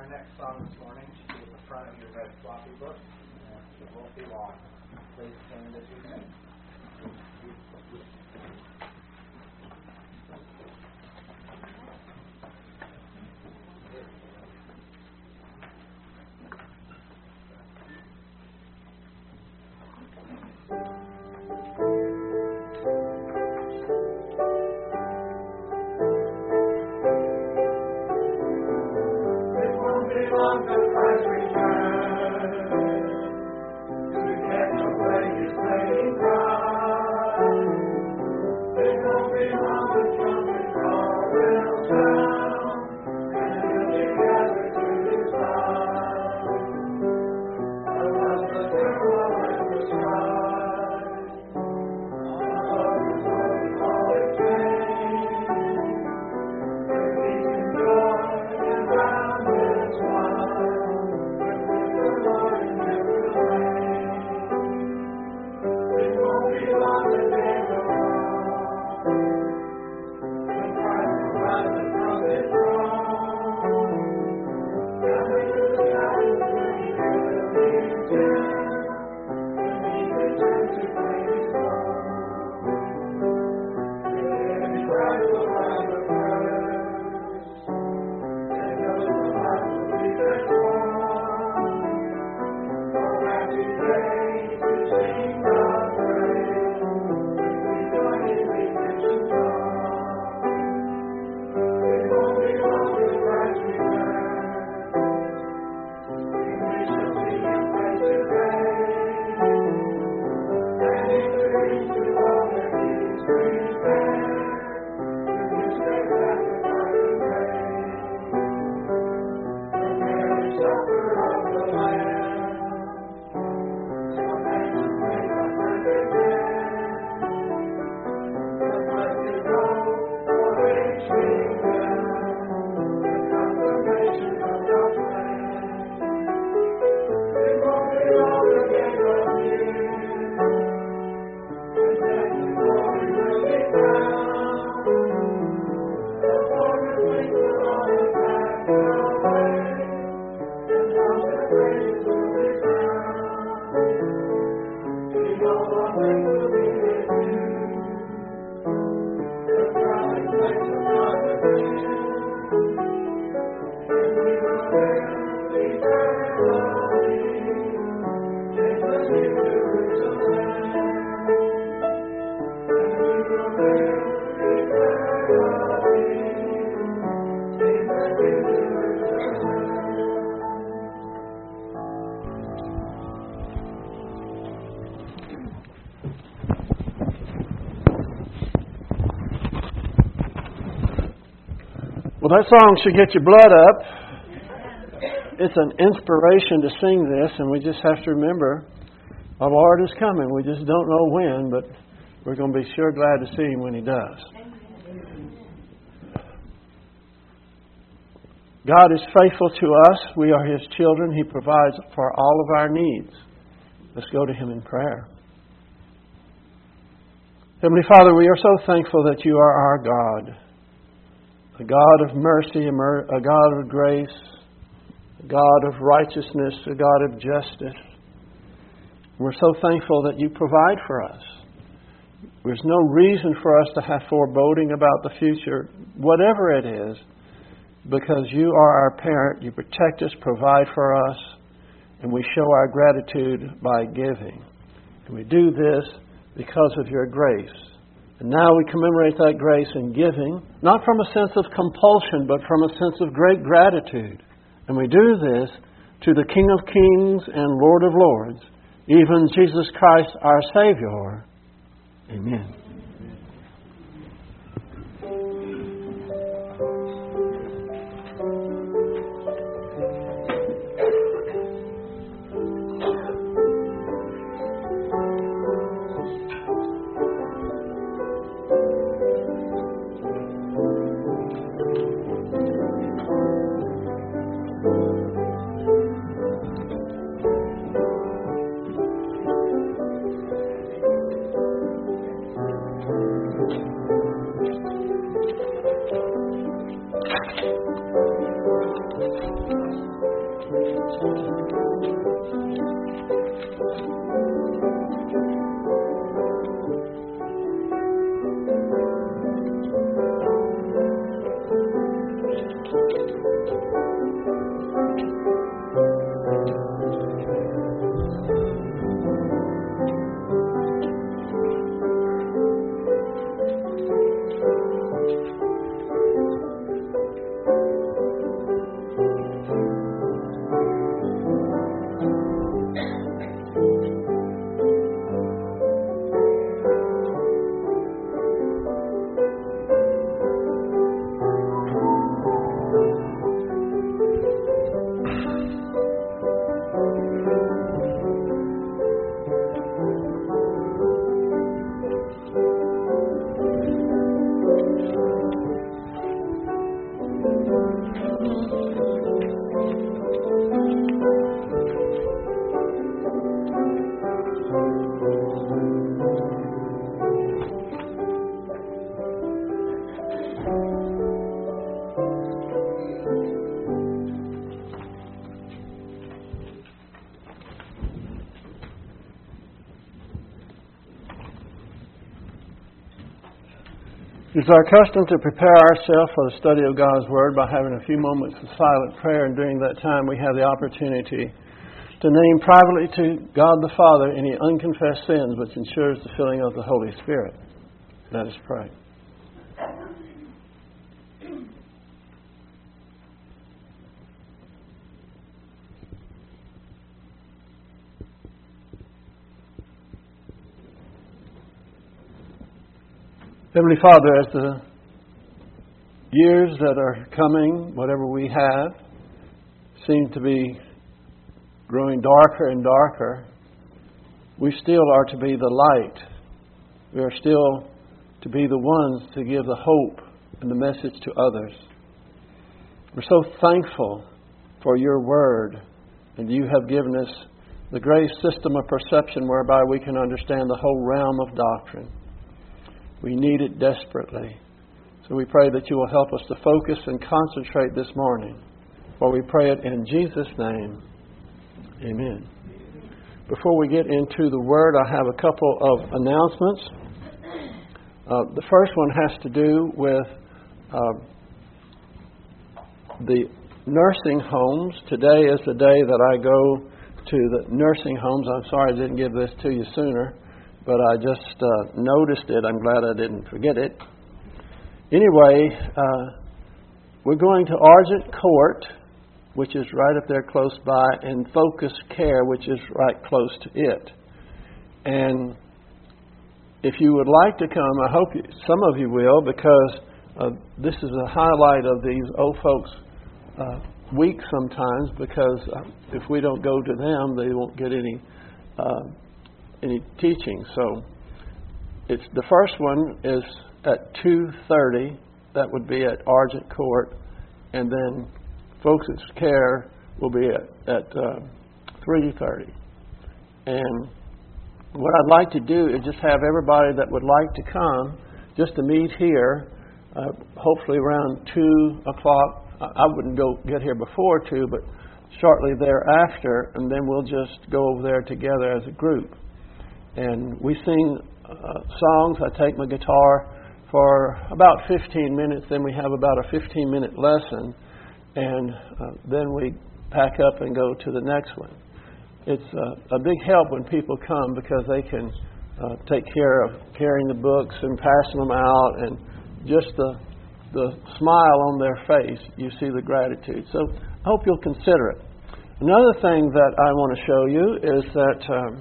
our next song this morning should be at the front of your red floppy book. It won't be long. Please stand as you sing. Well, that song should get your blood up. It's an inspiration to sing this, and we just have to remember our Lord is coming. We just don't know when, but we're going to be sure glad to see Him when He does. God is faithful to us. We are His children. He provides for all of our needs. Let's go to Him in prayer. Heavenly Father, we are so thankful that You are our God. A God of mercy, a God of grace, a God of righteousness, a God of justice. We're so thankful that You provide for us. There's no reason for us to have foreboding about the future, whatever it is, because You are our parent. You protect us, provide for us, and we show our gratitude by giving. And we do this because of Your grace. And now we commemorate that grace in giving, not from a sense of compulsion, but from a sense of great gratitude. And we do this to the King of Kings and Lord of Lords, even Jesus Christ our Savior. Amen. It's our custom to prepare ourselves for the study of God's Word by having a few moments of silent prayer, and during that time we have the opportunity to name privately to God the Father any unconfessed sins, which ensures the filling of the Holy Spirit. Let us pray. Heavenly Father, as the years that are coming, whatever we have, seem to be growing darker and darker, we still are to be the light. We are still to be the ones to give the hope and the message to others. We're so thankful for your word, and you have given us the great system of perception whereby we can understand the whole realm of doctrine. We need it desperately. So we pray that you will help us to focus and concentrate this morning. For we pray it in Jesus' name. Amen. Before we get into the Word, I have a couple of announcements. The first one has to do with the nursing homes. Today is the day that I go to the nursing homes. I'm sorry I didn't give this to you sooner, but I just noticed it. I'm glad I didn't forget it. Anyway, we're going to Argent Court, which is right up there close by, and Focus Care, which is right close to it. And if you would like to come, I hope some of you will, because this is a highlight of these old folks' week sometimes, because if we don't go to them, they won't get any teaching. So it's the first one is at 2:30. That would be at Argent Court, and then Focus Care will be at 3:30. And what I'd like to do is just have everybody that would like to come just to meet here, hopefully around 2 o'clock. I wouldn't get here before 2, but shortly thereafter, and then we'll just go over there together as a group. And we sing songs. I take my guitar for about 15 minutes, then we have about a 15-minute lesson, and then we pack up and go to the next one. It's a big help when people come, because they can take care of carrying the books and passing them out, and just the smile on their face, you see the gratitude. So I hope you'll consider it. Another thing that I want to show you is that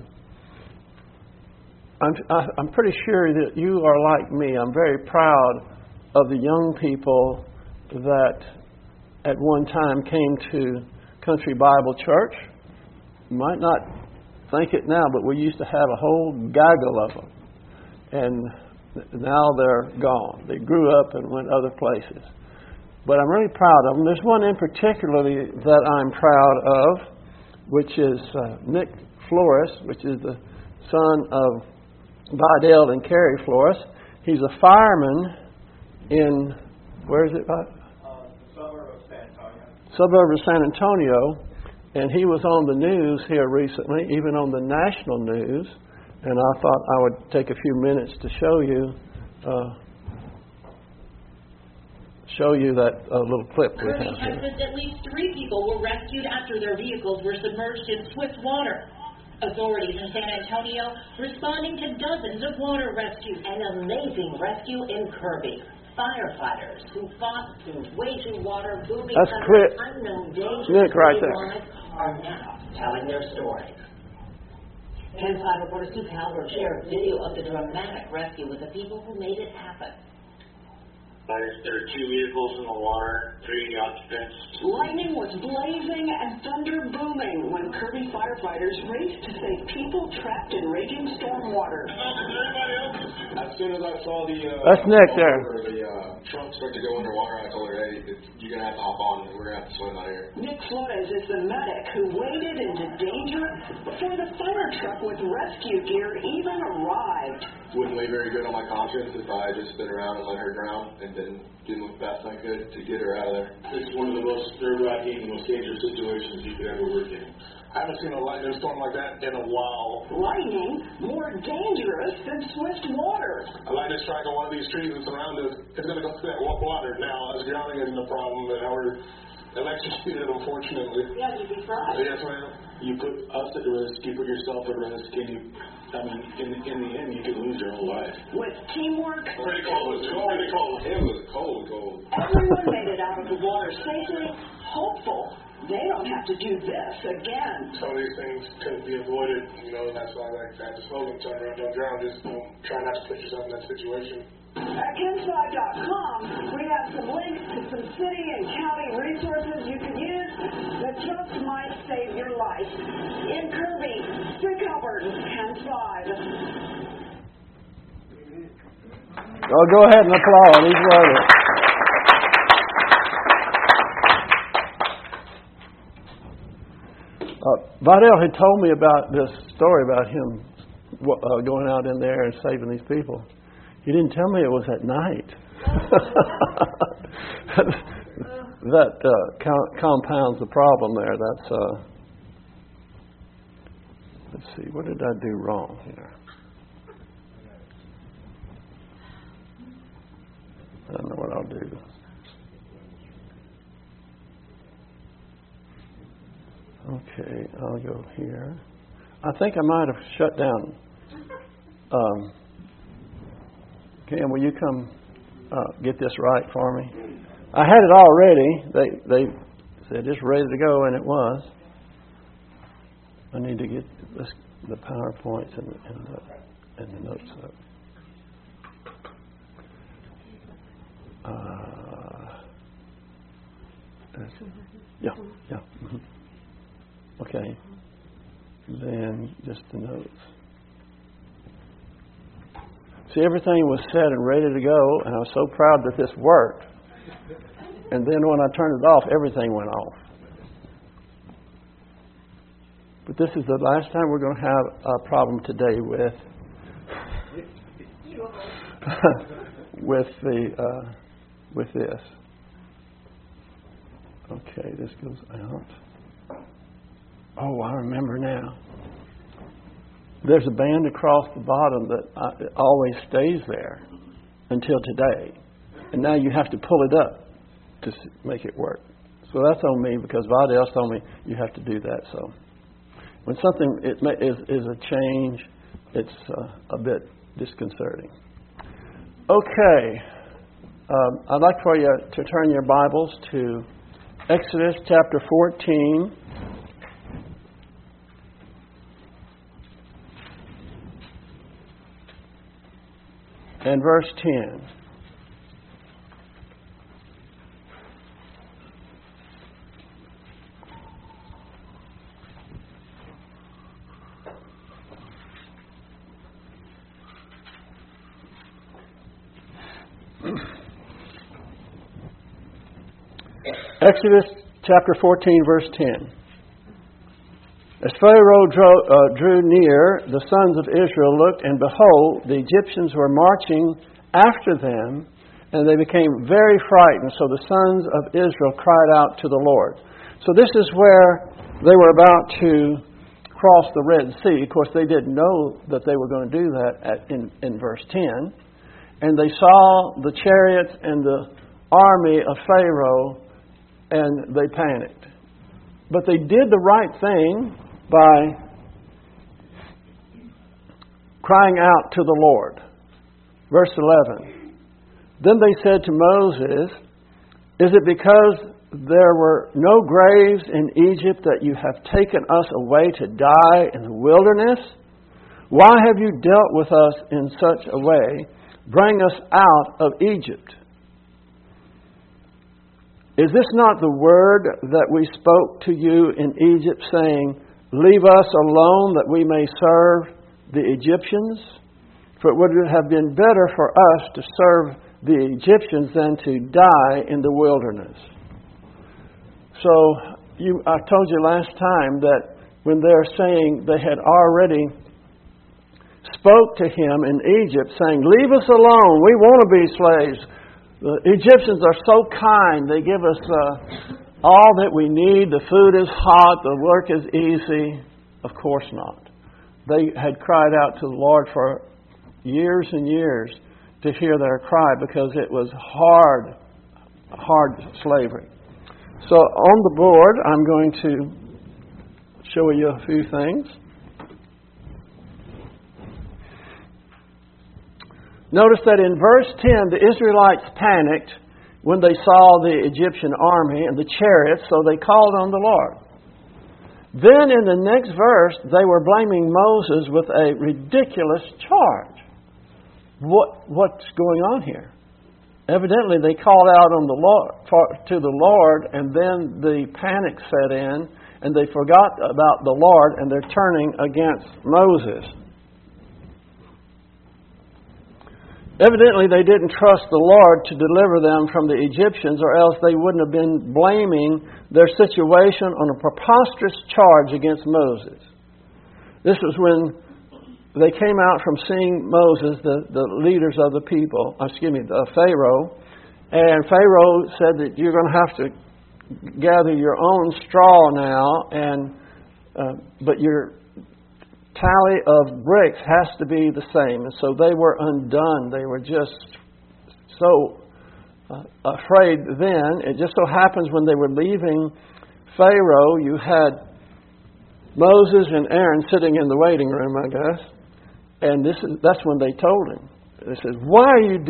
I'm pretty sure that you are like me. I'm very proud of the young people that at one time came to Country Bible Church. You might not think it now, but we used to have a whole gaggle of them. And now they're gone. They grew up and went other places. But I'm really proud of them. There's one in particularly that I'm proud of, which is Nick Flores, which is the son of Vidal and Carrie Flores. He's a fireman in, where is it? Suburb of San Antonio. And he was on the news here recently, even on the national news. And I thought I would take a few minutes to show you that little clip we have here. Texas, at least 3 people were rescued after their vehicles were submerged in swift water. Authorities in San Antonio responding to dozens of water rescues. An amazing rescue in Kirby. Firefighters who fought through waging water, booming under unknown dangers Nick right there. Are now telling their story. KENS 5 reporter Sue Calvert shared video of the dramatic rescue with the people who made it happen. There are 2 vehicles in the water, 3 occupants. Lightning was blazing and thunder booming when Kirby firefighters raced to save people trapped in raging storm water. As soon as I saw the that's Nick there. The trunk start to go underwater, I told her, hey, you're going to have to hop on. We're going to have to swim out here. Nick Flores is the medic who waded into danger before the fire truck with rescue gear even arrived. Wouldn't weigh very good on my conscience if I just stood around and let her drown and then did the best I could to get her out of there. It's one of the most nerve-wracking and most dangerous situations you could ever work in. I haven't seen a lightning storm like that in a while. Lightning more dangerous than swift water. A lightning strike on one of these trees that's around us, it's going to go through that water. Now, us drowning isn't a problem, but we're electrocuted, unfortunately. Yeah, you'd be fried. Yes, ma'am. You put us at risk, you put yourself at risk, and in the end, you could lose your whole life. With teamwork, Pretty cold. It was pretty cold. It was cold. everyone made it out of the water safely, hopeful they don't have to do this again. Some of these things could be avoided, that's why I like that. The slogan, turn around, don't drown. Just try not to put yourself in that situation. At Ken5.com, we have some links to some city and county resources you can use that just might save your life. In Kirby, Rick Alberton, Ken5. Oh, go ahead and applaud. He's worthy. Vidal had told me about this story about him going out in there and saving these people. He didn't tell me it was at night. That compounds the problem there. Let's see, what did I do wrong here? I don't know what I'll do. Okay, I'll go here. I think I might have shut down. Cam, will you come get this right for me? I had it all ready. They said it's ready to go, and it was. I need to get the PowerPoints and the notes up. Yeah. Mm-hmm. Okay. Then just the notes. See, everything was set and ready to go, and I was so proud that this worked. And then when I turned it off, everything went off. But this is the last time we're going to have a problem today with this. Okay, this goes out. Oh, I remember now. There's a band across the bottom that always stays there until today. And now you have to pull it up to make it work. So that's on me because Vidal told me you have to do that. So when something is a change, it's a bit disconcerting. Okay. I'd like for you to turn your Bibles to Exodus chapter 14. And verse 10. Exodus chapter 14, verse 10. As Pharaoh drew near, the sons of Israel looked, and behold, the Egyptians were marching after them, and they became very frightened. So the sons of Israel cried out to the Lord. So this is where they were about to cross the Red Sea. Of course, they didn't know that they were going to do that in verse 10. And they saw the chariots and the army of Pharaoh, and they panicked. But they did the right thing by crying out to the Lord. Verse 11. Then they said to Moses, "Is it because there were no graves in Egypt that you have taken us away to die in the wilderness? Why have you dealt with us in such a way? Bring us out of Egypt. Is this not the word that we spoke to you in Egypt, saying, 'Leave us alone that we may serve the Egyptians'? For it would have been better for us to serve the Egyptians than to die in the wilderness." So I told you last time that when they're saying they had already spoke to him in Egypt, saying, "Leave us alone, we want to be slaves. The Egyptians are so kind, they give us all that we need. The food is hot. The work is easy. Of course not. They had cried out to the Lord for years and years to hear their cry because it was hard slavery. So on the board, I'm going to show you a few things. Notice that in verse 10, the Israelites panicked when they saw the Egyptian army and the chariots, so they called on the Lord. Then in the next verse, they were blaming Moses with a ridiculous charge. What's going on here? Evidently, they called out on the Lord, to the Lord, and then the panic set in, and they forgot about the Lord, and they're turning against Moses. Evidently, they didn't trust the Lord to deliver them from the Egyptians, or else they wouldn't have been blaming their situation on a preposterous charge against Moses. This was when they came out from seeing Moses, the leaders of the people, the Pharaoh, and Pharaoh said that you're going to have to gather your own straw now, but your tally of bricks has to be the same. And so they were undone. They were just so afraid then. It just so happens when they were leaving Pharaoh, you had Moses and Aaron sitting in the waiting room, I guess. And that's when they told him. They said, what are you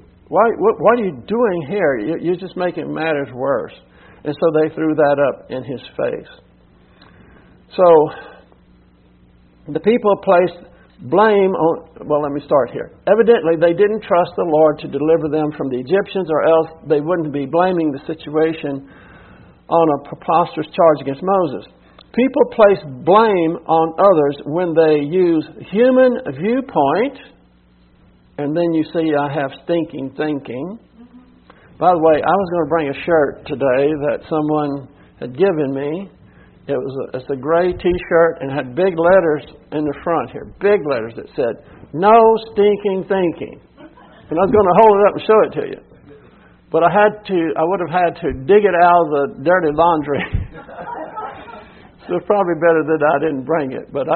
doing here? You're just making matters worse. And so they threw that up in his face. So the people placed blame on, let me start here. Evidently, they didn't trust the Lord to deliver them from the Egyptians, or else they wouldn't be blaming the situation on a preposterous charge against Moses. People place blame on others when they use human viewpoint, and then you see I have stinking thinking. By the way, I was going to bring a shirt today that someone had given me. It's a gray T-shirt and had big letters in the front here, big letters that said, "No stinking thinking." And I was going to hold it up and show it to you. But I would have had to dig it out of the dirty laundry. So it's probably better that I didn't bring it. But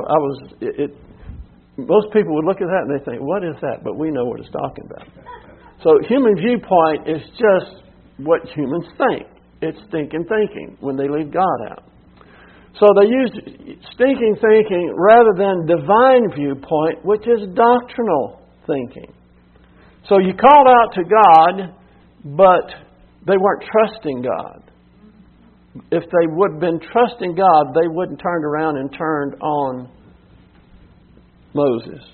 most people would look at that and they think, what is that? But we know what it's talking about. So human viewpoint is just what humans think. It's stinking thinking when they leave God out. So they use stinking thinking rather than divine viewpoint, which is doctrinal thinking. So you called out to God, but they weren't trusting God. If they would have been trusting God, they wouldn't turned around and turned on Moses.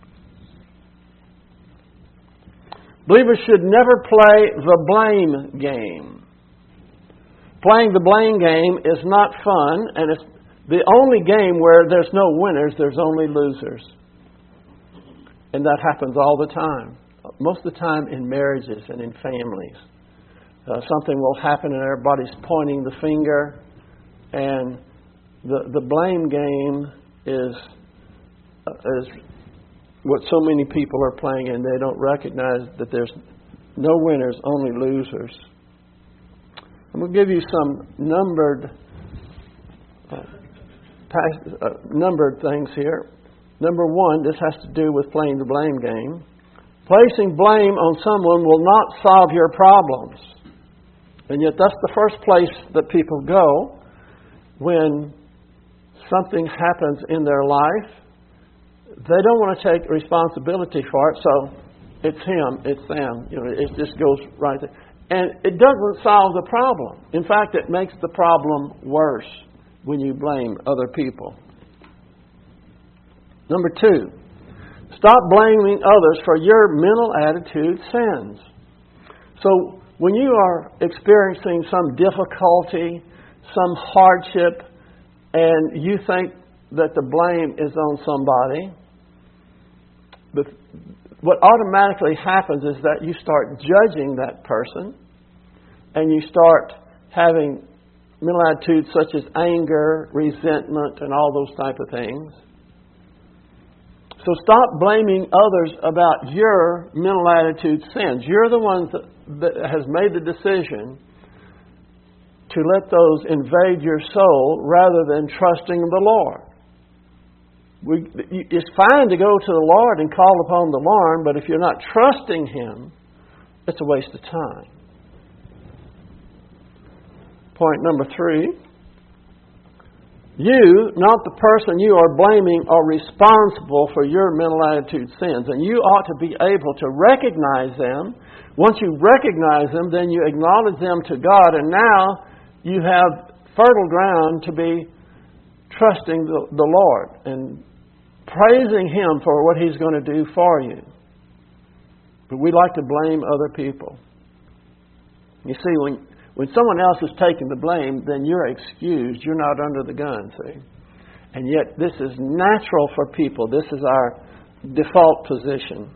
Believers should never play the blame game. Playing the blame game is not fun, and it's the only game where there's no winners, there's only losers. And that happens all the time. Most of the time in marriages and in families. Something will happen and everybody's pointing the finger, and the blame game is what so many people are playing, and they don't recognize that there's no winners, only losers. I'm going to give you some numbered things here. Number one, this has to do with playing the blame game. Placing blame on someone will not solve your problems. And yet that's the first place that people go when something happens in their life. They don't want to take responsibility for it, so it's him, it's them. It just goes right there. And it doesn't solve the problem. In fact, it makes the problem worse when you blame other people. Number two, stop blaming others for your mental attitude sins. So when you are experiencing some difficulty, some hardship, and you think that the blame is on somebody, what automatically happens is that you start judging that person, and you start having mental attitudes such as anger, resentment, and all those type of things. So stop blaming others about your mental attitude sins. You're the ones that has made the decision to let those invade your soul rather than trusting the Lord. It's fine to go to the Lord and call upon the Lord, but if you're not trusting Him, it's a waste of time. Point number 3. You, not the person you are blaming, are responsible for your mental attitude sins. And you ought to be able to recognize them. Once you recognize them, then you acknowledge them to God. And now you have fertile ground to be trusting the Lord and praising Him for what He's going to do for you. But we like to blame other people. You see, when someone else is taking the blame, then you're excused. You're not under the gun, see? And yet this is natural for people. This is our default position.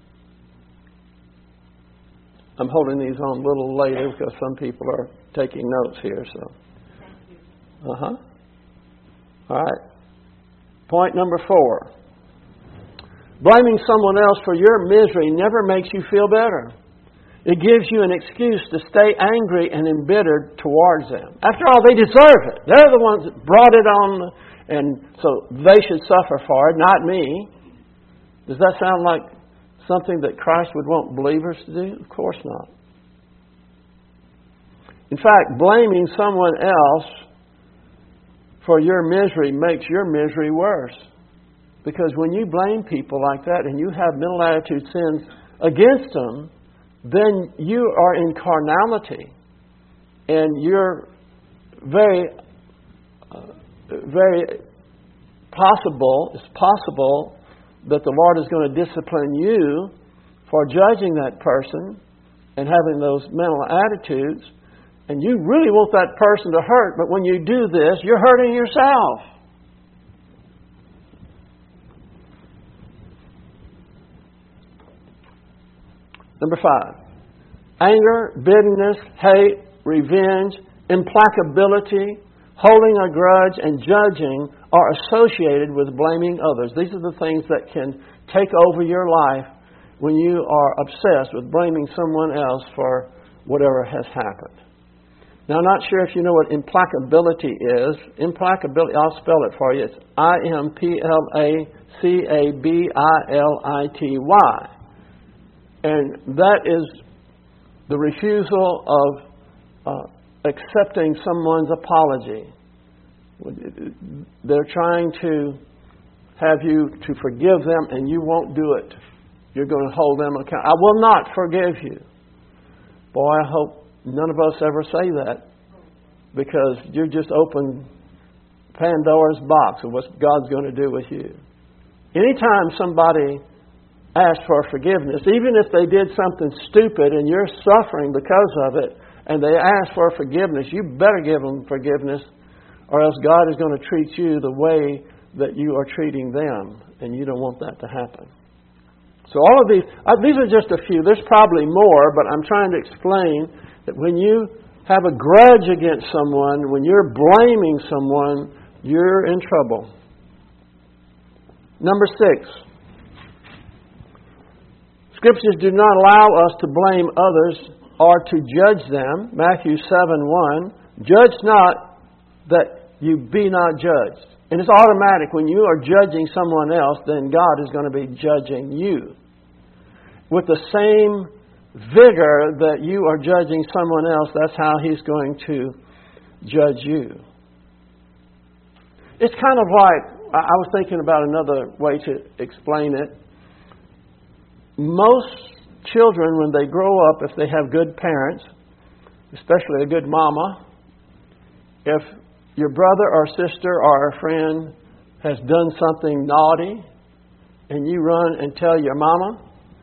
I'm holding these on a little later because some people are taking notes here. So, All right. Point number 4. Blaming someone else for your misery never makes you feel better. It gives you an excuse to stay angry and embittered towards them. After all, they deserve it. They're the ones that brought it on, and so they should suffer for it, not me. Does that sound like something that Christ would want believers to do? Of course not. In fact, blaming someone else for your misery makes your misery worse. Because when you blame people like that and you have mental attitude sins against them, then you are in carnality. And you're very possible, it's possible that the Lord is going to discipline you for judging that person and having those mental attitudes. And you really want that person to hurt, but when you do this, you're hurting yourself. Number 5. Anger, bitterness, hate, revenge, implacability, holding a grudge, and judging are associated with blaming others. These are the things that can take over your life when you are obsessed with blaming someone else for whatever has happened. Now, I'm not sure if you know what implacability is. Implacability, I'll spell it for you. It's IMPLACABILITY. And that is the refusal of accepting someone's apology. They're trying to have you to forgive them, and you won't do it. You're going to hold them accountable. I will not forgive you. Boy, I hope none of us ever say that, because you're just open Pandora's box of what God's going to do with you. Anytime somebody asks for forgiveness, even if they did something stupid and you're suffering because of it, and they ask for forgiveness, you better give them forgiveness, or else God is going to treat you the way that you are treating them, and you don't want that to happen. So all of these are just a few. There's probably more, but I'm trying to explain that when you have a grudge against someone, when you're blaming someone, you're in trouble. Number 6. Scriptures do not allow us to blame others or to judge them. Matthew 7:1. Judge not that you be not judged. And it's automatic. When you are judging someone else, then God is going to be judging you. With the same vigor that you are judging someone else, that's how He's going to judge you. It's kind of like, I was thinking about another way to explain it. Most children, when they grow up, if they have good parents, especially a good mama, if your brother or sister or a friend has done something naughty, and you run and tell your mama,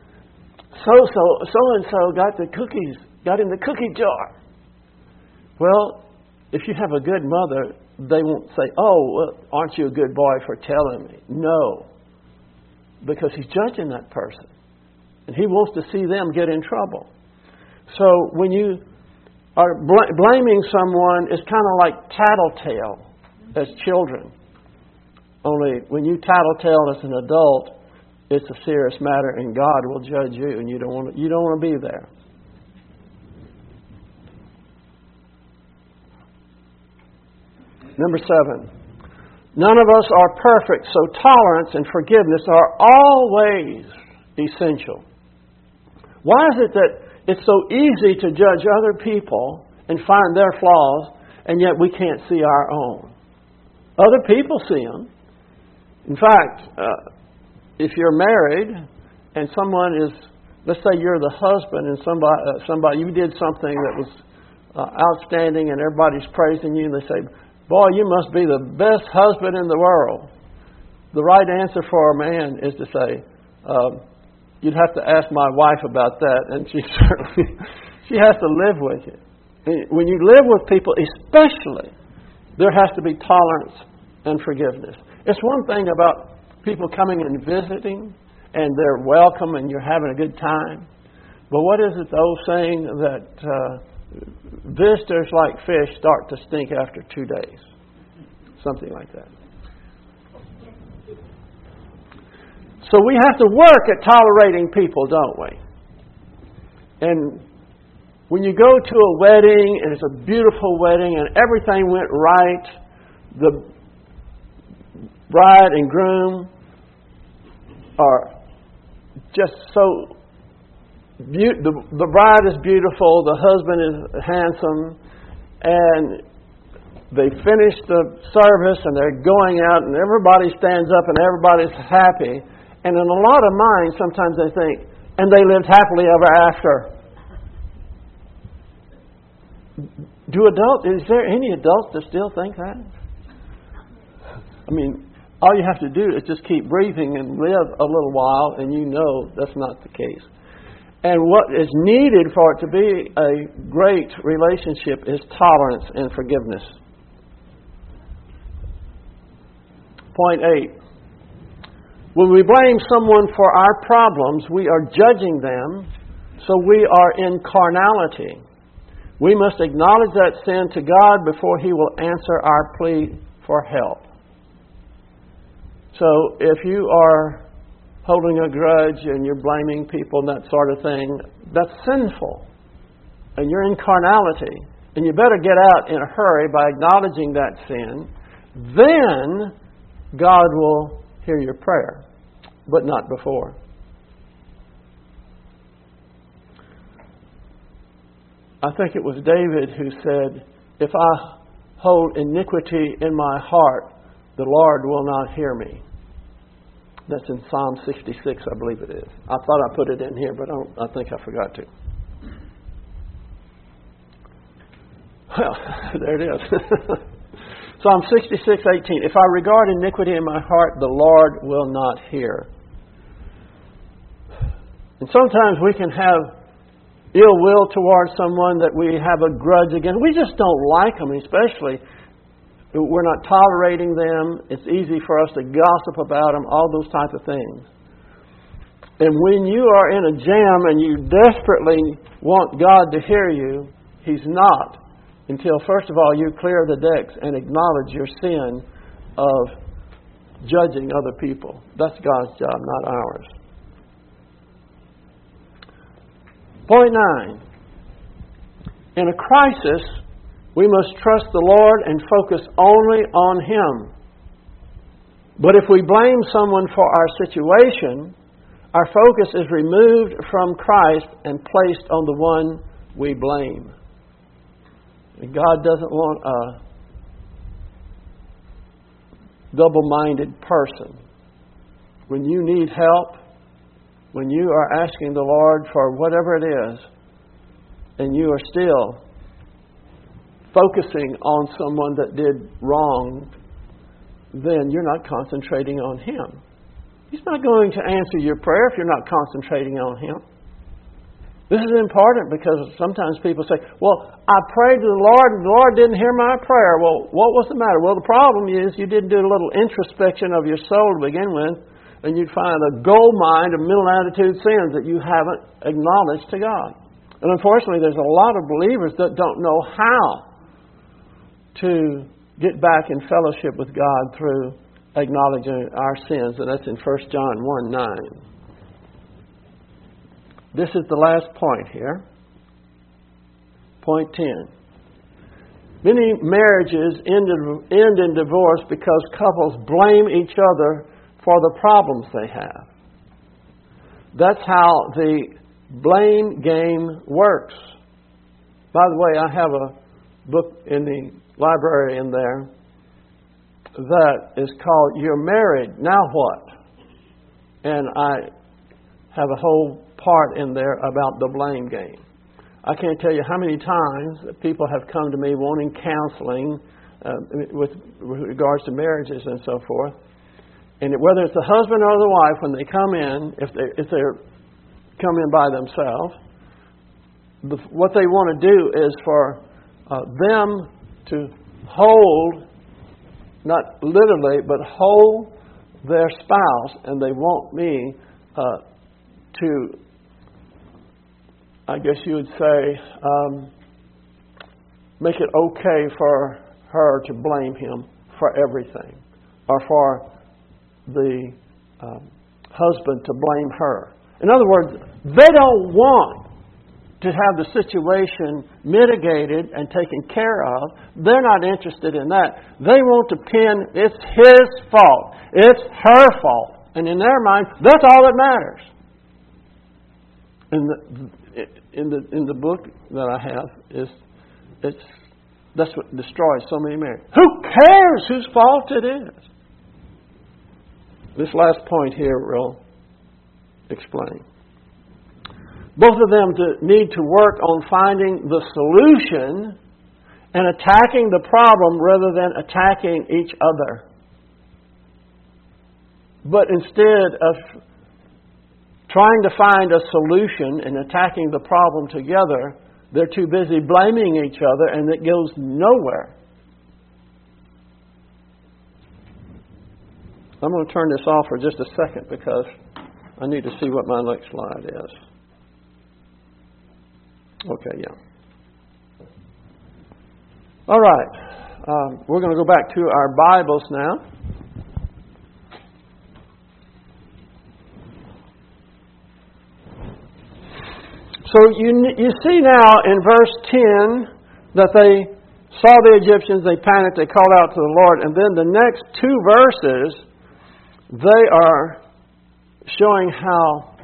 so-and-so got in the cookie jar. Well, if you have a good mother, they won't say, oh, well, aren't you a good boy for telling me? No. Because he's judging that person. And he wants to see them get in trouble. So when you are blaming someone, it's kind of like tattletale as children. Only when you tattletale as an adult, it's a serious matter, and God will judge you, and you don't want to be there. Number 7. None of us are perfect, so tolerance and forgiveness are always essential. Why is it that it's so easy to judge other people and find their flaws, and yet we can't see our own? Other people see them. In fact, if you're married and someone is, let's say you're the husband and somebody you did something that was outstanding and everybody's praising you and they say, boy, you must be the best husband in the world. The right answer for a man is to say, you'd have to ask my wife about that, and she has to live with it. When you live with people, especially, there has to be tolerance and forgiveness. It's one thing about people coming and visiting, and they're welcome and you're having a good time. But what is it, the old saying that visitors like fish start to stink after 2 days? Something like that. So we have to work at tolerating people, don't we? And when you go to a wedding and it's a beautiful wedding and everything went right, the bride and groom are just so the bride is beautiful, the husband is handsome, and they finish the service and they're going out and everybody stands up and everybody's happy. And in a lot of minds, sometimes they think, and they lived happily ever after. Is there any adults that still think that? I mean, all you have to do is just keep breathing and live a little while, and you know that's not the case. And what is needed for it to be a great relationship is tolerance and forgiveness. Point 8. When we blame someone for our problems, we are judging them, so we are in carnality. We must acknowledge that sin to God before He will answer our plea for help. So if you are holding a grudge and you're blaming people and that sort of thing, that's sinful. And you're in carnality. And you better get out in a hurry by acknowledging that sin. Then God will hear your prayer, but not before. I think it was David who said, if I hold iniquity in my heart, the Lord will not hear me. That's in Psalm 66, I believe it is. I thought I put it in here, but I think I forgot to. Well, there it is. Psalm 66:18. If I regard iniquity in my heart, the Lord will not hear. And sometimes we can have ill will towards someone that we have a grudge against. We just don't like them, especially. We're not tolerating them. It's easy for us to gossip about them, all those types of things. And when you are in a jam and you desperately want God to hear you, He's not. Until, first of all, you clear the decks and acknowledge your sin of judging other people. That's God's job, not ours. Point 9. In a crisis, we must trust the Lord and focus only on Him. But if we blame someone for our situation, our focus is removed from Christ and placed on the one we blame. And God doesn't want a double-minded person. When you need help, when you are asking the Lord for whatever it is, and you are still focusing on someone that did wrong, then you're not concentrating on Him. He's not going to answer your prayer if you're not concentrating on Him. This is important because sometimes people say, well, I prayed to the Lord and the Lord didn't hear my prayer. Well, what was the matter? Well, the problem is you didn't do a little introspection of your soul to begin with, and you'd find a gold mine of mental attitude sins that you haven't acknowledged to God. And unfortunately, there's a lot of believers that don't know how to get back in fellowship with God through acknowledging our sins. And that's in 1 John 1:9. This is the last point here. Point 10. Many marriages end in divorce because couples blame each other for the problems they have. That's how the blame game works. By the way, I have a book in the library in there that is called You're Married, Now What? And I have a whole part in there about the blame game. I can't tell you how many times that people have come to me wanting counseling with regards to marriages and so forth. And whether it's the husband or the wife, when they come in, if they're come in by themselves, what they want to do is for them to hold, not literally, but hold their spouse, and they want me to, I guess you would say, make it okay for her to blame him for everything, or for the husband to blame her. In other words, they don't want to have the situation mitigated and taken care of. They're not interested in that. They want to pin, it's his fault, it's her fault. And in their mind, that's all that matters. In the book that I have, that's what destroys so many marriages. Who cares whose fault it is? This last point here will explain. Both of them need to work on finding the solution and attacking the problem rather than attacking each other. But instead of trying to find a solution and attacking the problem together, they're too busy blaming each other, and it goes nowhere. I'm going to turn this off for just a second because I need to see what my next slide is. Okay, yeah. All right. We're going to go back to our Bibles now. So you see now in verse 10 that they saw the Egyptians, they panicked, they called out to the Lord, and then the next two verses, they are showing how,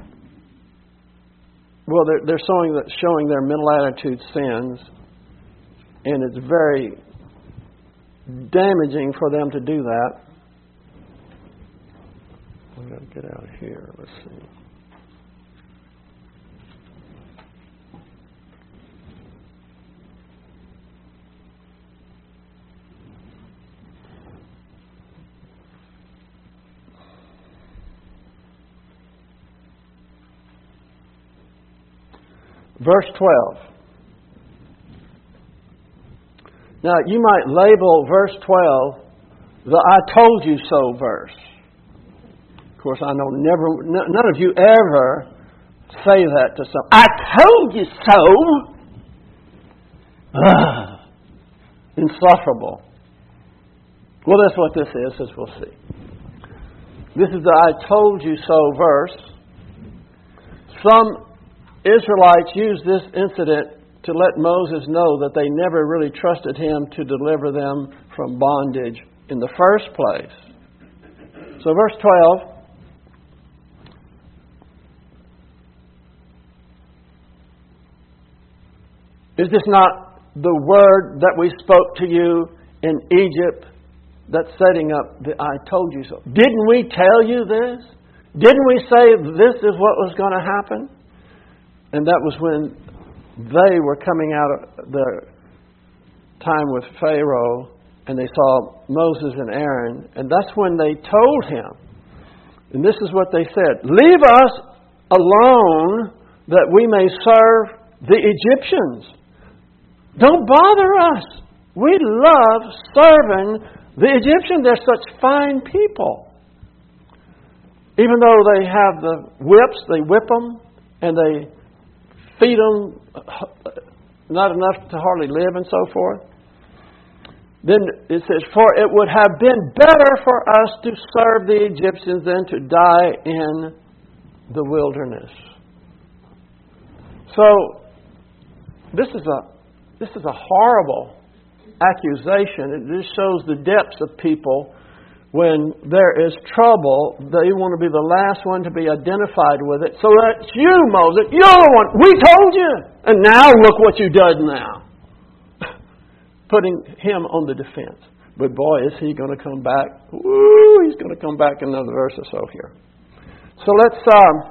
well, they're showing their mental attitude sins, and it's very damaging for them to do that. I've got to get out of here. Let's see. Verse 12. Now, you might label verse 12 the I told you so verse. Of course, I know none of you ever say that to someone. I told you so. Insufferable. Well, that's what this is, as we'll see. This is the I told you so verse. Some Israelites used this incident to let Moses know that they never really trusted him to deliver them from bondage in the first place. So verse 12. Is this not the word that we spoke to you in Egypt that's setting up the I told you so? Didn't we tell you this? Didn't we say this is what was going to happen? And that was when they were coming out of the time with Pharaoh and they saw Moses and Aaron. And that's when they told him. And this is what they said. Leave us alone that we may serve the Egyptians. Don't bother us. We love serving the Egyptians. They're such fine people. Even though they have the whips, they whip them and they feed them not enough to hardly live and so forth. Then it says, for it would have been better for us to serve the Egyptians than to die in the wilderness. So this is a horrible accusation. It just shows the depths of people. When there is trouble, they want to be the last one to be identified with it. So that's you, Moses. You're the one. We told you. And now look what you've done now. Putting him on the defense. But boy, is he going to come back. Woo, he's going to come back in another verse or so here. So let's...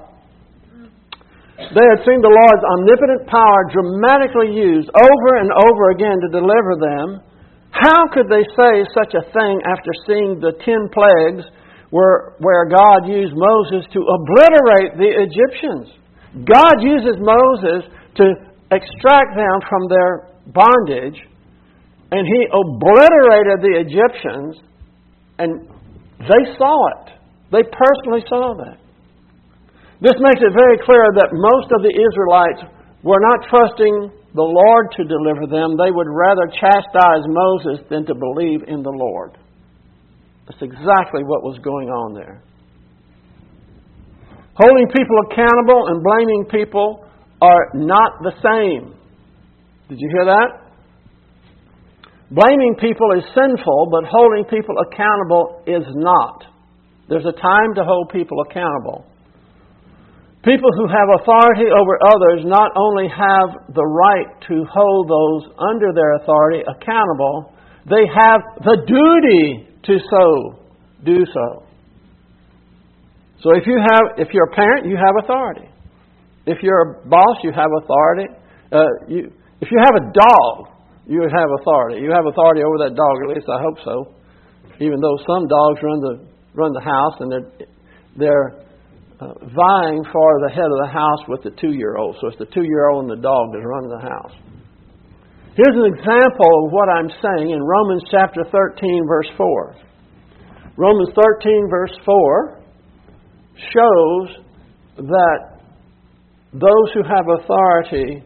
They had seen the Lord's omnipotent power dramatically used over and over again to deliver them. How could they say such a thing after seeing the 10 plagues where God used Moses to obliterate the Egyptians? God uses Moses to extract them from their bondage, and he obliterated the Egyptians, and they saw it. They personally saw that. This makes it very clear that most of the Israelites were not trusting the Lord to deliver them. They would rather chastise Moses than to believe in the Lord. That's exactly what was going on there. Holding people accountable and blaming people are not the same. Did you hear that? Blaming people is sinful, but holding people accountable is not. There's a time to hold people accountable. People who have authority over others not only have the right to hold those under their authority accountable, they have the duty to do so. So if you're a parent, you have authority. If you're a boss, you have authority. If you have a dog, you have authority. You have authority over that dog, at least I hope so. Even though some dogs run the house and they're vying for the head of the house with the 2-year-old. So it's the 2-year-old and the dog that's running the house. Here's an example of what I'm saying in Romans chapter 13, verse 4. Romans 13, verse 4 shows that those who have authority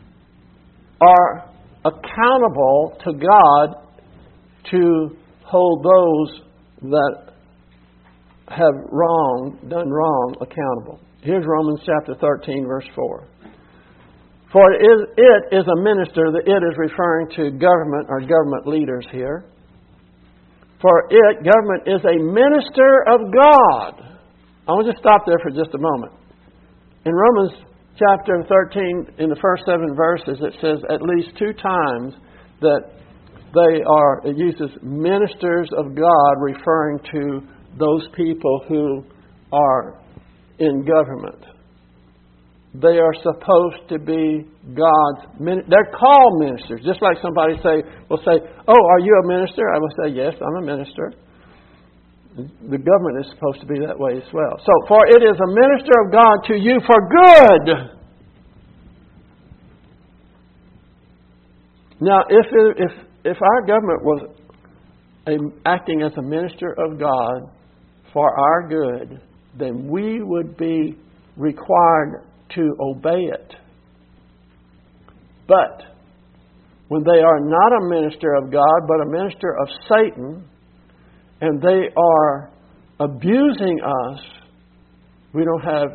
are accountable to God to hold those that have done wrong, accountable. Here's Romans chapter 13, verse 4. For it is a minister, the it is referring to government or government leaders here. For government is a minister of God. I want to stop there for just a moment. In Romans chapter 13, in the first 7 verses, it says at least 2 times that it uses ministers of God, referring to those people who are in government. They are supposed to be God's ministers. They're called ministers. Just like somebody will say, oh, are you a minister? I will say, yes, I'm a minister. The government is supposed to be that way as well. So, for it is a minister of God to you for good. Now, if our government was acting as a minister of God for our good, then we would be required to obey it. But when they are not a minister of God, but a minister of Satan, and they are abusing us, we don't have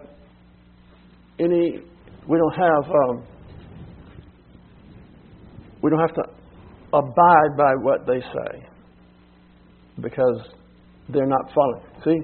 to abide by what they say, because they're not following. See?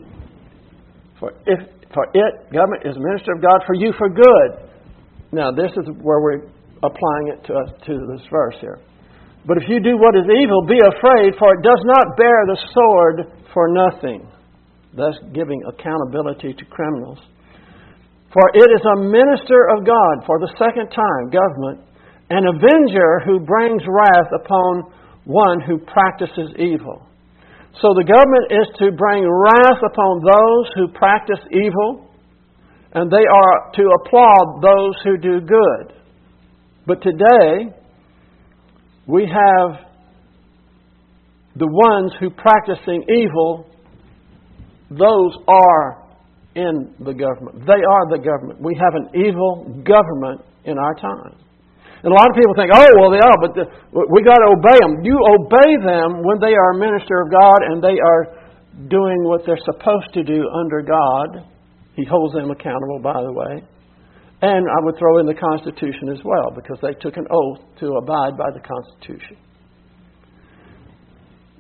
Government is a minister of God for you for good. Now, this is where we're applying it to this verse here. But if you do what is evil, be afraid, for it does not bear the sword for nothing. Thus giving accountability to criminals. For it is a minister of God, for the second time, government, an avenger who brings wrath upon one who practices evil. So the government is to bring wrath upon those who practice evil, and they are to applaud those who do good. But today, we have the ones who practicing evil, those are in the government. They are the government. We have an evil government in our time. And a lot of people think, oh, well, they are, but we got to obey them. You obey them when they are a minister of God and they are doing what they're supposed to do under God. He holds them accountable, by the way. And I would throw in the Constitution as well, because they took an oath to abide by the Constitution.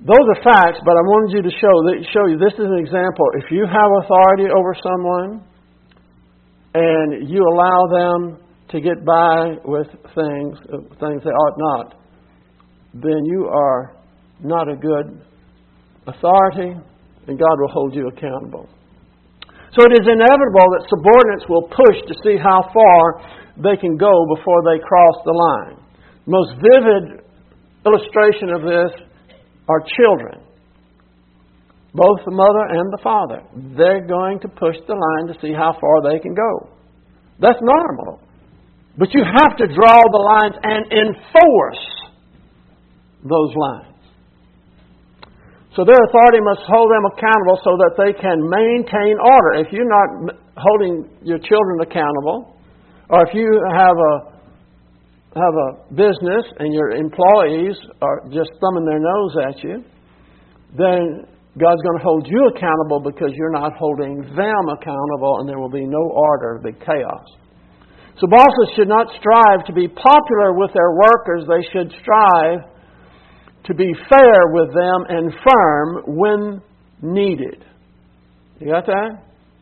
those are facts, but I wanted you to show you this is an example. If you have authority over someone and you allow them to get by with things they ought not, then you are not a good authority, and God will hold you accountable. So it is inevitable that subordinates will push to see how far they can go before they cross the line. The most vivid illustration of this are children. Both the mother and the father. They're going to push the line to see how far they can go. That's normal. But you have to draw the lines and enforce those lines. So their authority must hold them accountable so that they can maintain order. If you're not holding your children accountable, or if you have a business and your employees are just thumbing their nose at you, then God's going to hold you accountable because you're not holding them accountable, and there will be no order, big chaos. So bosses should not strive to be popular with their workers. They should strive to be fair with them and firm when needed. You got that?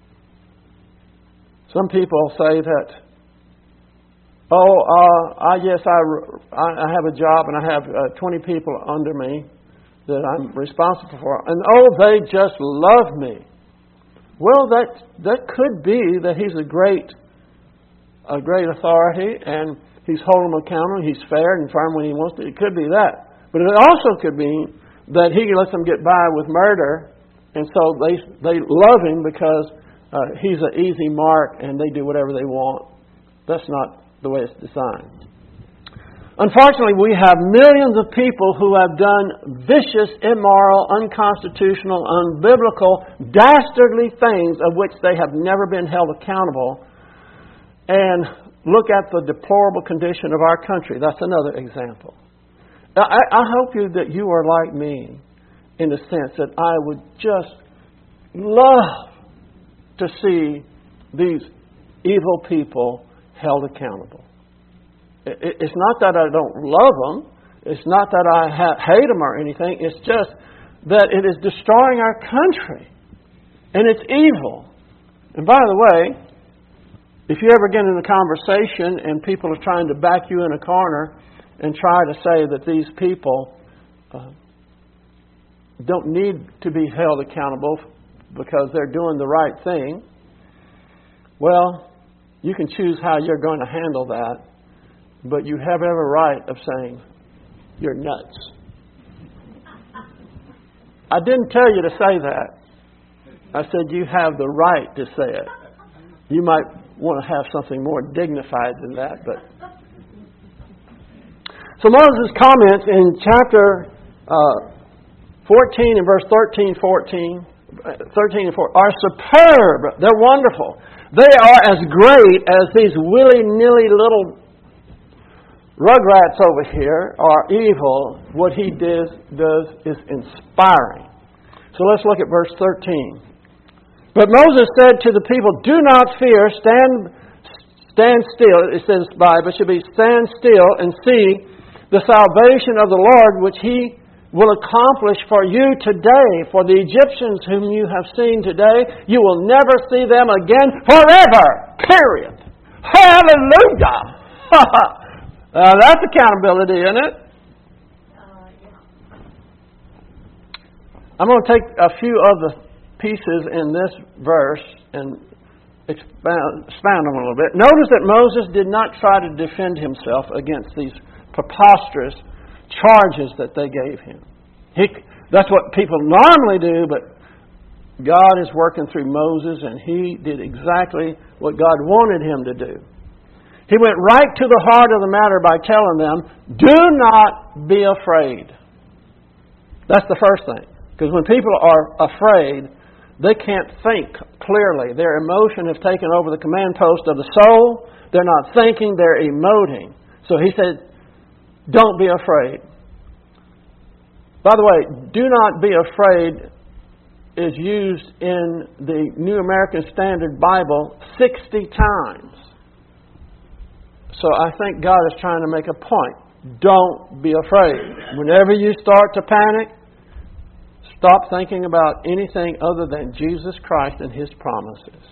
Some people say that, I have a job and I have 20 people under me that I'm responsible for, and they just love me. Well, that could be that he's a great authority and he's holding them accountable. He's fair and firm when he wants to. It could be that. But it also could mean that he lets them get by with murder, and so they love him because he's an easy mark and they do whatever they want. That's not the way it's designed. Unfortunately, we have millions of people who have done vicious, immoral, unconstitutional, unbiblical, dastardly things of which they have never been held accountable. And look at the deplorable condition of our country. That's another example. I hope that you are like me in the sense that I would just love to see these evil people held accountable. It's not that I don't love them. It's not that I hate them or anything. It's just that it is destroying our country. And it's evil. And by the way, if you ever get in a conversation and people are trying to back you in a corner and try to say that these people don't need to be held accountable because they're doing the right thing, well, you can choose how you're going to handle that, but you have every right of saying, you're nuts. I didn't tell you to say that. I said you have the right to say it. You might want to have something more dignified than that, but... So Moses' comments in chapter 14 and verse 13 and 14 are superb. They're wonderful. They are as great as these willy-nilly little rugrats over here are evil. What he does is inspiring. So let's look at verse 13. But Moses said to the people, "Do not fear, stand still." It says Bible should be stand still and see the salvation of the Lord, which He will accomplish for you today. For the Egyptians whom you have seen today, you will never see them again forever. Period. Hallelujah. That's accountability, isn't it? I'm going to take a few of the pieces in this verse and expound on them a little bit. Notice that Moses did not try to defend himself against these preposterous charges that they gave him. That's what people normally do, but God is working through Moses, and he did exactly what God wanted him to do. He went right to the heart of the matter by telling them, do not be afraid. That's the first thing. Because when people are afraid, they can't think clearly. Their emotion has taken over the command post of the soul. They're not thinking, they're emoting. So he said, don't be afraid. By the way, do not be afraid is used in the New American Standard Bible 60 times. So I think God is trying to make a point. Don't be afraid. Whenever you start to panic, Stop thinking about anything other than Jesus Christ and His promises.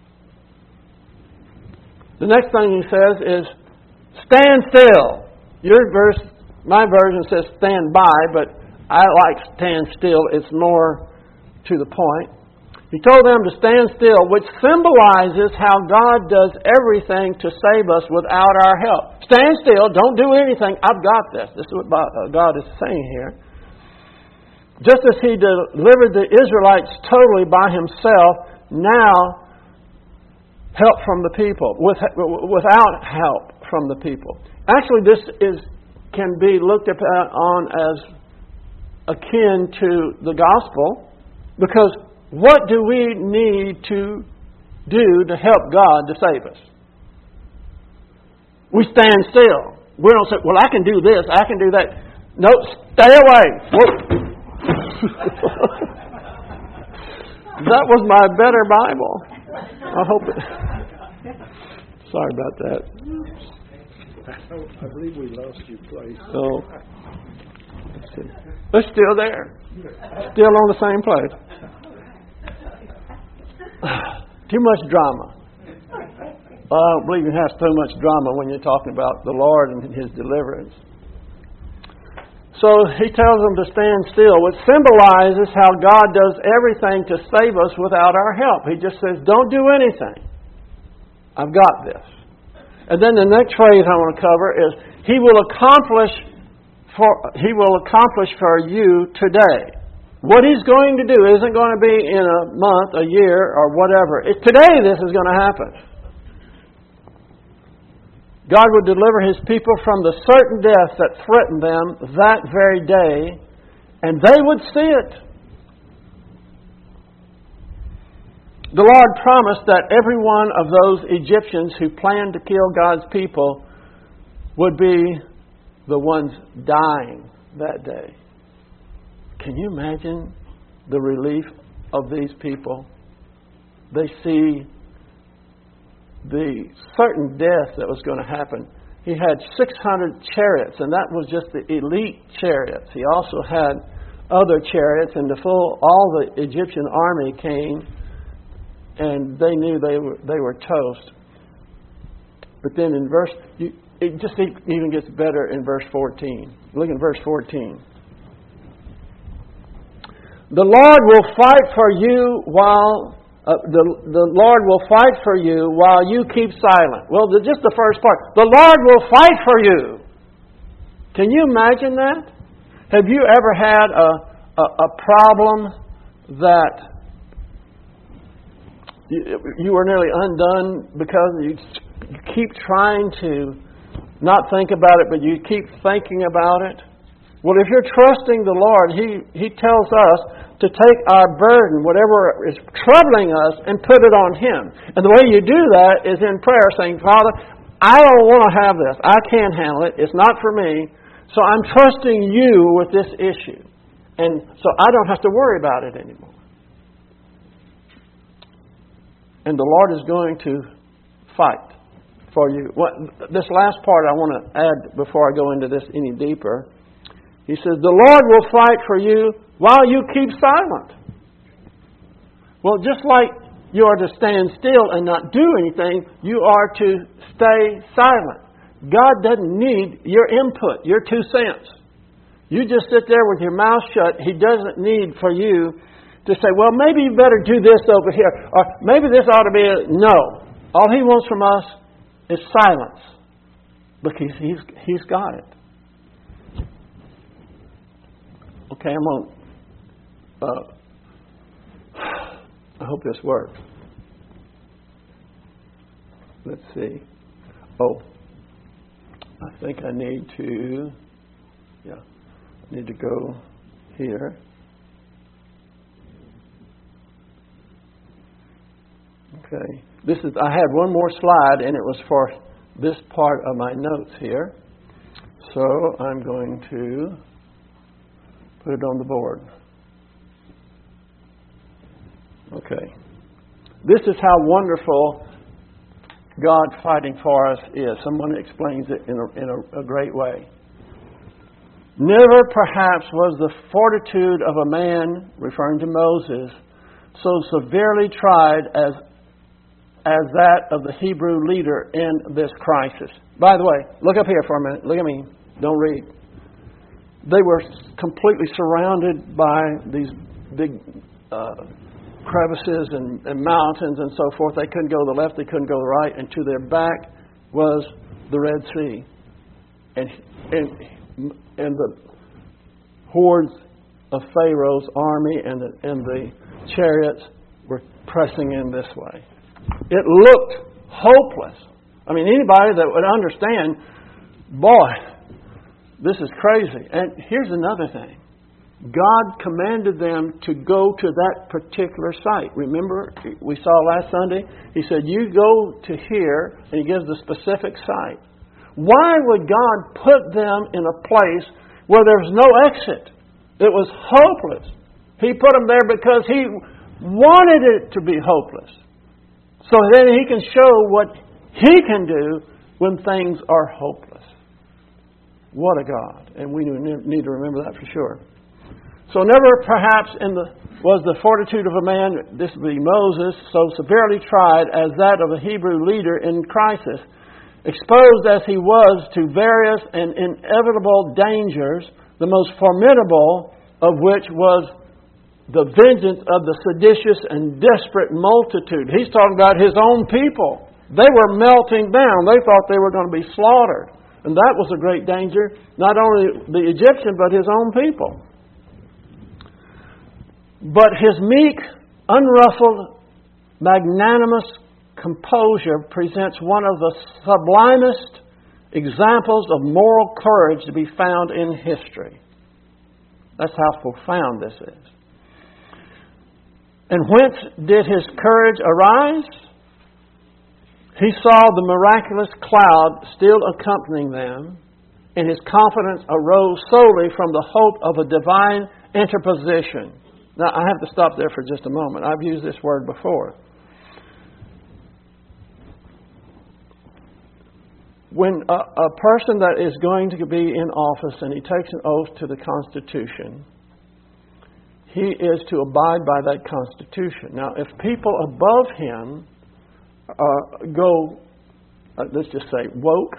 The next thing he says is, stand still. My version says stand by, but I like stand still. It's more to the point. He told them to stand still, which symbolizes how God does everything to save us without our help. Stand still, don't do anything. I've got this. This is what God is saying here. Just as He delivered the Israelites totally by Himself, now help from the people, without help from the people. Actually, this can be looked on as akin to the gospel, because what do we need to do to help God to save us? We stand still. We don't say, well, I can do this, I can do that. No, stay away. That was my better Bible. I hope it... Sorry about that. I believe we lost your place. Oh. Let's see. They're still there. Still on the same place. Too much drama. I don't believe you have so much drama when you're talking about the Lord and His deliverance. So He tells them to stand still, which symbolizes how God does everything to save us without our help. He just says, don't do anything. I've got this. And then the next phrase I want to cover is, He will accomplish for you today. What He's going to do isn't going to be in a month, a year, or whatever. Today this is going to happen. God would deliver His people from the certain death that threatened them that very day, and they would see it. The Lord promised that every one of those Egyptians who planned to kill God's people would be the ones dying that day. Can you imagine the relief of these people? They see the certain death that was going to happen. He had 600 chariots, and that was just the elite chariots. He also had other chariots, and all the Egyptian army came, and they knew they were toast. But then in it just even gets better in verse 14. Look at verse 14. The Lord will fight for you while the Lord will fight for you while you keep silent. Well, just the first part. The Lord will fight for you. Can you imagine that? Have you ever had a problem that you were nearly undone because you keep trying to not think about it, but you keep thinking about it? Well, if you're trusting the Lord, He tells us to take our burden, whatever is troubling us, and put it on Him. And the way you do that is in prayer, saying, Father, I don't want to have this. I can't handle it. It's not for me. So I'm trusting You with this issue. And so I don't have to worry about it anymore. And the Lord is going to fight for you. This last part I want to add before I go into this any deeper. He says, the Lord will fight for you while you keep silent. Well, just like you are to stand still and not do anything, you are to stay silent. God doesn't need your input, your 2 cents. You just sit there with your mouth shut. He doesn't need for you to say, well, maybe you better do this over here, or maybe this ought to be No. All He wants from us is silence, because He's got it. Okay, I'm on. I hope this works. Let's see. Oh, I think I need to. Yeah, I need to go here. Okay. I had one more slide, and it was for this part of my notes here. So I'm going to put it on the board. Okay. This is how wonderful God fighting for us is. Someone explains it in a great way. Never perhaps was the fortitude of a man, referring to Moses, so severely tried as that of the Hebrew leader in this crisis. By the way, look up here for a minute. Look at me. Don't read. They were completely surrounded by these big crevices and mountains and so forth. They couldn't go to the left, they couldn't go to the right, and to their back was the Red Sea. And the hordes of Pharaoh's army and the chariots were pressing in this way. It looked hopeless. I mean, anybody that would understand, boy, this is crazy. And here's another thing. God commanded them to go to that particular site. Remember, we saw last Sunday, He said, you go to here, and He gives the specific site. Why would God put them in a place where there was no exit? It was hopeless. He put them there because He wanted it to be hopeless. So then He can show what He can do when things are hopeless. What a God. And we need to remember that for sure. So never perhaps was the fortitude of a man, this would be Moses, so severely tried as that of a Hebrew leader in crisis. Exposed as he was to various and inevitable dangers, the most formidable of which was the vengeance of the seditious and desperate multitude. He's talking about his own people. They were melting down. They thought they were going to be slaughtered. And that was a great danger, not only the Egyptian, but his own people. But his meek, unruffled, magnanimous composure presents one of the sublimest examples of moral courage to be found in history. That's how profound this is. And whence did his courage arise? He saw the miraculous cloud still accompanying them, and his confidence arose solely from the hope of a divine interposition. Now, I have to stop there for just a moment. I've used this word before. When a person that is going to be in office and he takes an oath to the Constitution, he is to abide by that Constitution. Now, if people above him go, let's just say, woke,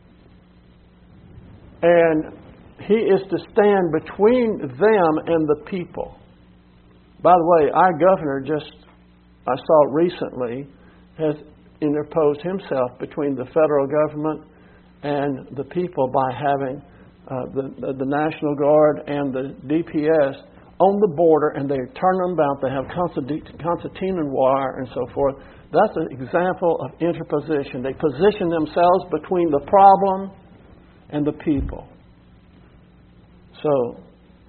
and he is to stand between them and the people. By the way, our governor I saw recently, has interposed himself between the federal government and the people by having the National Guard and the DPS on the border, and they turn them about. They have concertina wire and so forth. That's an example of interposition. They position themselves between the problem and the people. So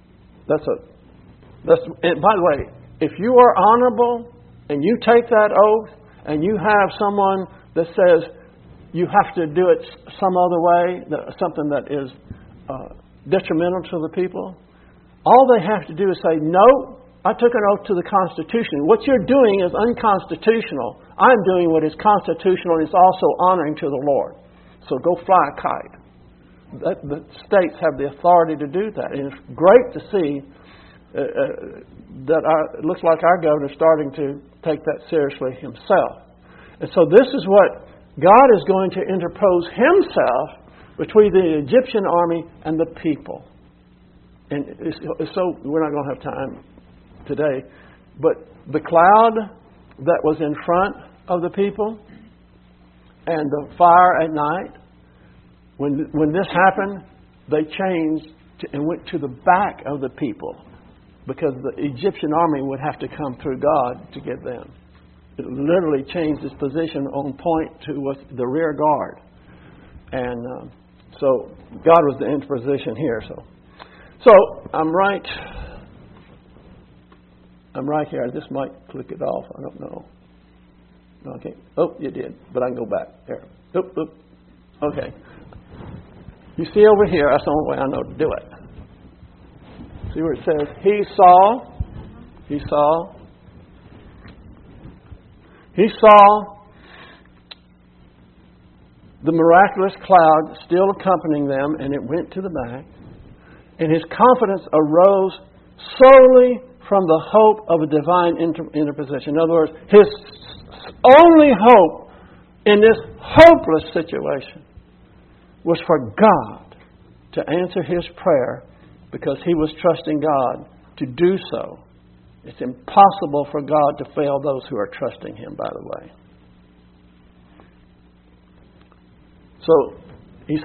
and by the way, if you are honorable and you take that oath and you have someone that says you have to do it some other way, something that is detrimental to the people, all they have to do is say, no, I took an oath to the Constitution. What you're doing is unconstitutional. I'm doing what is constitutional, and it's also honoring to the Lord. So go fly a kite. The states have the authority to do that. And it's great to see that it looks like our governor is starting to take that seriously himself. And so this is what God is going to interpose Himself between the Egyptian army and the people. And so we're not going to have time today. But the cloud that was in front of the people and the fire at night, when this happened, they changed and went to the back of the people, because the Egyptian army would have to come through God to get them. It literally changed its position on point to the rear guard. And so God was the interposition here. So I'm right here. This might click it off. I don't know. Okay. Oh, you did. But I can go back. There. Oop. Okay. You see over here, that's the only way I know to do it. See where it says, He saw the miraculous cloud still accompanying them, and it went to the back. And his confidence arose solely from the hope of a divine interposition. In other words, his only hope in this hopeless situation was for God to answer his prayer, because he was trusting God to do so. It's impossible for God to fail those who are trusting him, by the way. So he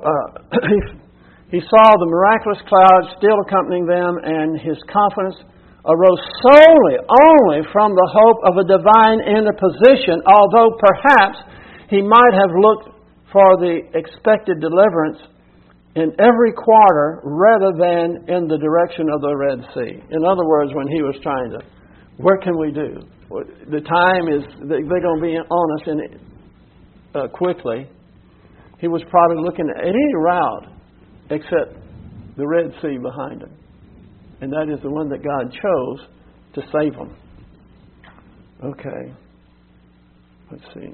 saw the miraculous cloud still accompanying them, and his confidence arose solely, only from the hope of a divine interposition, although perhaps he might have looked for the expected deliverance in every quarter rather than in the direction of the Red Sea. In other words, when he was trying to, what can we do? The time is, they're going to be on us quickly. He was probably looking at any route except the Red Sea behind him. And that is the one that God chose to save him. Okay. Let's see.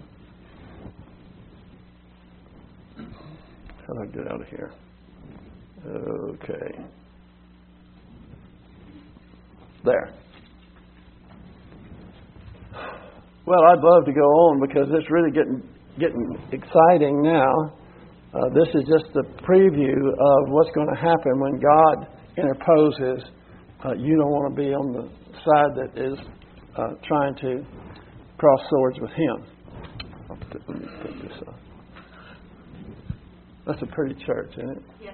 How do I get out of here? Okay. There. Well, I'd love to go on because it's really getting exciting now. This is just a preview of what's going to happen when God interposes. You don't want to be on the side that is trying to cross swords with him. Let me put this up. That's a pretty church, isn't it? Yes.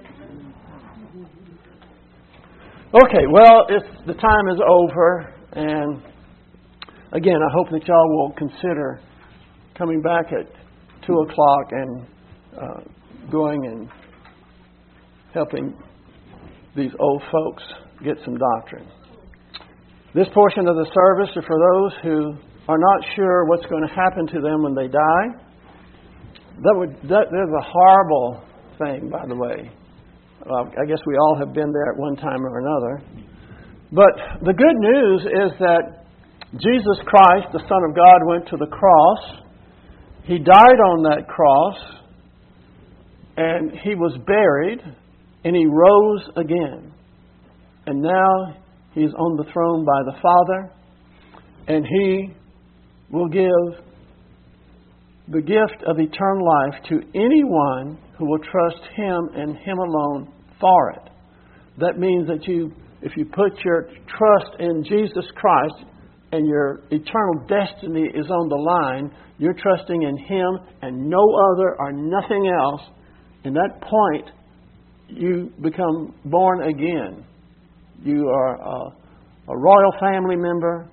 Okay, well, the time is over, and again, I hope that y'all will consider coming back at 2 o'clock and going and helping these old folks get some doctrine. This portion of the service is for those who are not sure what's going to happen to them when they die. That is a horrible thing, by the way. I guess we all have been there at one time or another. But the good news is that Jesus Christ, the Son of God, went to the cross. He died on that cross, and he was buried, and he rose again. And now he's on the throne by the Father, and he will give the gift of eternal life to anyone who will trust him and him alone for it. That means that if you put your trust in Jesus Christ and your eternal destiny is on the line, you're trusting in him and no other or nothing else. In that point, you become born again. You are a royal family member.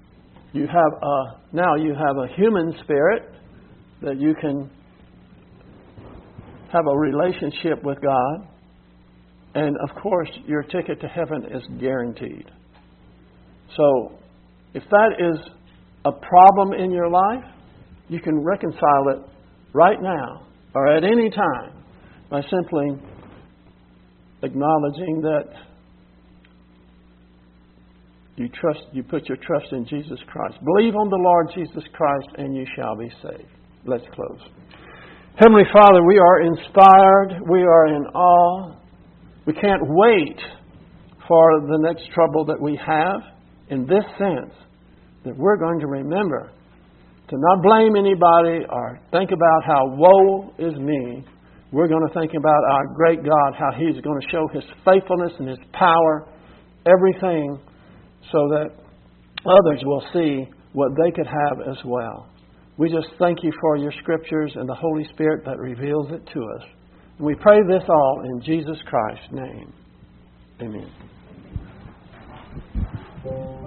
Now you have a human spirit that you can have a relationship with God. And of course, your ticket to heaven is guaranteed. So, if that is a problem in your life, you can reconcile it right now or at any time by simply acknowledging that you put your trust in Jesus Christ. Believe on the Lord Jesus Christ and you shall be saved. Let's close. Heavenly Father, we are inspired. We are in awe. We can't wait for the next trouble that we have, in this sense that we're going to remember to not blame anybody or think about how woe is me. We're going to think about our great God, how he's going to show his faithfulness and his power, everything, so that others will see what they could have as well. We just thank you for your scriptures and the Holy Spirit that reveals it to us. And we pray this all in Jesus Christ's name. Amen.